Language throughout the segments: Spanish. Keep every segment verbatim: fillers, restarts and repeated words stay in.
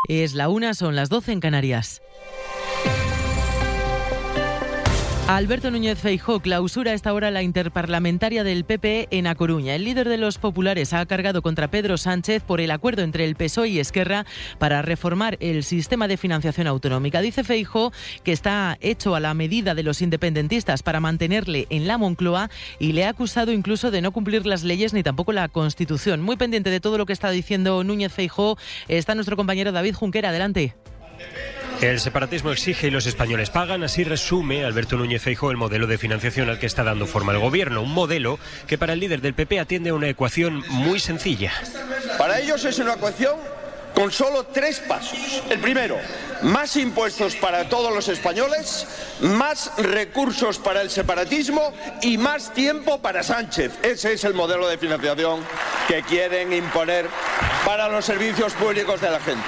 Es la una, son las doce en Canarias. Alberto Núñez Feijóo clausura a esta hora la interparlamentaria del P P E en A Coruña. El líder de los populares ha cargado contra Pedro Sánchez por el acuerdo entre el P S O E y Esquerra para reformar el sistema de financiación autonómica. Dice Feijóo que está hecho a la medida de los independentistas para mantenerle en la Moncloa y le ha acusado incluso de no cumplir las leyes ni tampoco la Constitución. Muy pendiente de todo lo que está diciendo Núñez Feijóo está nuestro compañero David Junquera. Adelante. El separatismo exige y los españoles pagan, así resume Alberto Núñez Feijóo el modelo de financiación al que está dando forma el gobierno. Un modelo que para el líder del P P atiende a una ecuación muy sencilla. Para ellos es una ecuación con solo tres pasos. El primero, más impuestos para todos los españoles, más recursos para el separatismo y más tiempo para Sánchez. Ese es el modelo de financiación que quieren imponer para los servicios públicos de la gente.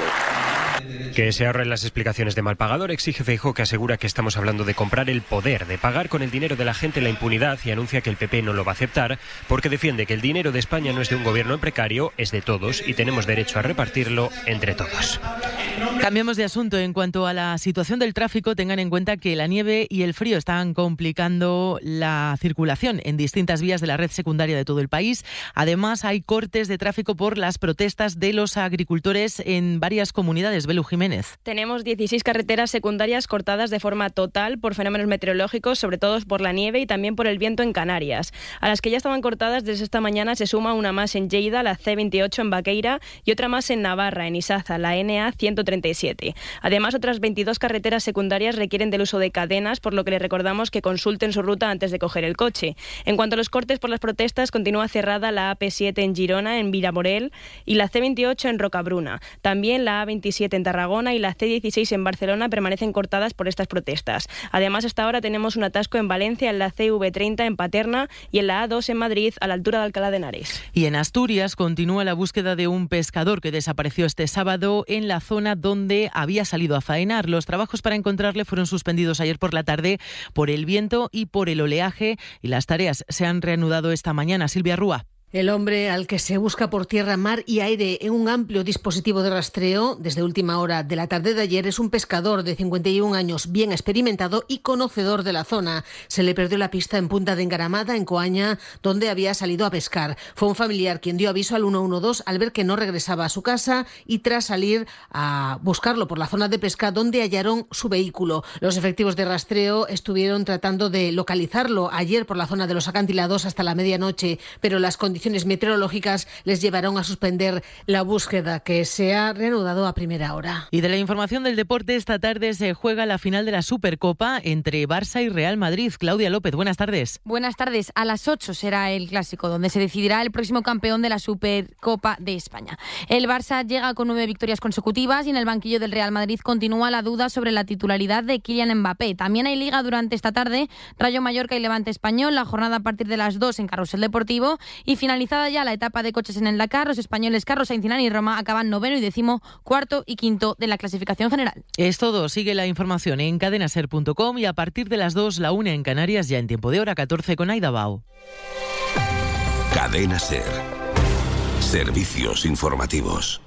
Que se ahorren las explicaciones de mal pagador, exige Feijóo, que asegura que estamos hablando de comprar el poder, de pagar con el dinero de la gente la impunidad, y anuncia que el P P no lo va a aceptar porque defiende que el dinero de España no es de un gobierno en precario, es de todos y tenemos derecho a repartirlo entre todos. Cambiamos de asunto. En cuanto a la situación del tráfico, tengan en cuenta que la nieve y el frío están complicando la circulación en distintas vías de la red secundaria de todo el país. Además, hay cortes de tráfico por las protestas de los agricultores en varias comunidades. Belu Jiménez. Tenemos dieciséis carreteras secundarias cortadas de forma total por fenómenos meteorológicos, sobre todo por la nieve y también por el viento en Canarias. A las que ya estaban cortadas desde esta mañana se suma una más en Lleida, la C veintiocho en Baqueira, y otra más en Navarra, en Isaza, la N A ciento treinta y siete. Además, otras veintidós carreteras secundarias requieren del uso de cadenas, por lo que les recordamos que consulten su ruta antes de coger el coche. En cuanto a los cortes por las protestas, continúa cerrada la A P siete en Girona, en Vilamorel, y la C veintiocho en Rocabruna. También la A veintisiete en Tarragona y la C dieciséis en Barcelona permanecen cortadas por estas protestas. Además, hasta ahora tenemos un atasco en Valencia, en la C V treinta en Paterna y en la A dos en Madrid, a la altura de Alcalá de Henares. Y en Asturias continúa la búsqueda de un pescador que desapareció este sábado en la zona donde había salido a faenar. Los trabajos para encontrarle fueron suspendidos ayer por la tarde por el viento y por el oleaje, y las tareas se han reanudado esta mañana. Silvia Rúa. El hombre al que se busca por tierra, mar y aire en un amplio dispositivo de rastreo desde última hora de la tarde de ayer es un pescador de cincuenta y un años, bien experimentado y conocedor de la zona. Se le perdió la pista en Punta de Engaramada, en Coaña, donde había salido a pescar. Fue un familiar quien dio aviso al uno uno dos al ver que no regresaba a su casa y tras salir a buscarlo por la zona de pesca, donde hallaron su vehículo. Los efectivos de rastreo estuvieron tratando de localizarlo ayer por la zona de los acantilados hasta la medianoche, pero las condiciones meteorológicas les llevaron a suspender la búsqueda, que se ha reanudado a primera hora. Y de la información del deporte, esta tarde se juega la final de la Supercopa entre Barça y Real Madrid. Claudia López, buenas tardes. Buenas tardes. A las ocho será el clásico, donde se decidirá el próximo campeón de la Supercopa de España. El Barça llega con nueve victorias consecutivas y en el banquillo del Real Madrid continúa la duda sobre la titularidad de Kylian Mbappé. También hay liga durante esta tarde, Rayo Mallorca y Levante Español, la jornada a partir de las dos en Carrusel Deportivo, y finalizada ya la etapa de coches en el Dakar, los españoles Carlos Sainz y Roma acaban noveno y décimo, cuarto y quinto de la clasificación general. Es todo. Sigue la información en cadena ser punto com y a partir de las dos, la una en Canarias, ya en tiempo de hora catorce con Aida Bao. Cadena Ser. Servicios informativos.